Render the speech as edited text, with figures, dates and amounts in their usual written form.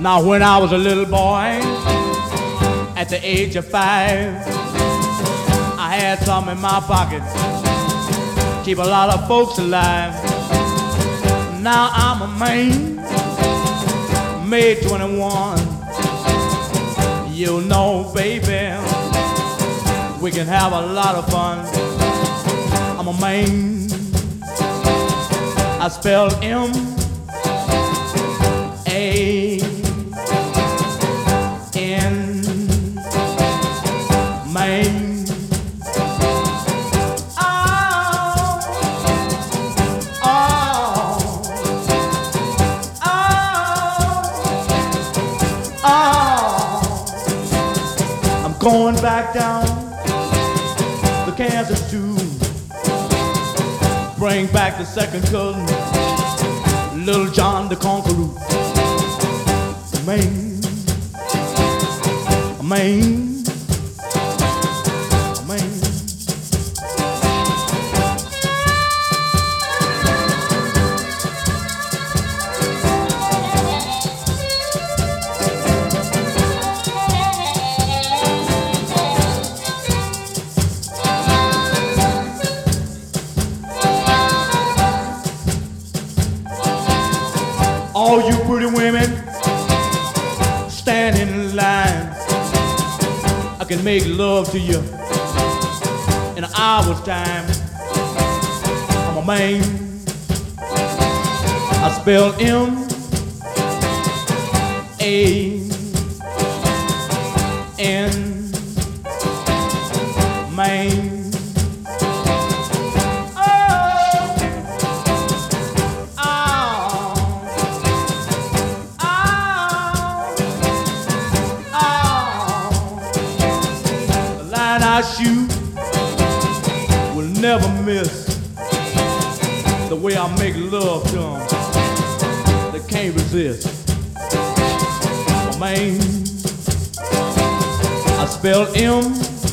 Now when I was a little boy, at the age of 5, I had some in my pocket, keep a lot of folks alive. Now I'm a man, made 21. You know, baby, we can have a lot of fun. I'm a man, I spell M-A-N, man. Going back down to Kansas to bring back the second cousin, Little John the Conqueror. Man, man, man. All you pretty women, stand in line. I can make love to you in an hour's time. I'm a man, I spell M-A-N, man. I shoot will never miss the way I make love to them. They can't resist. Oh, man, I spell M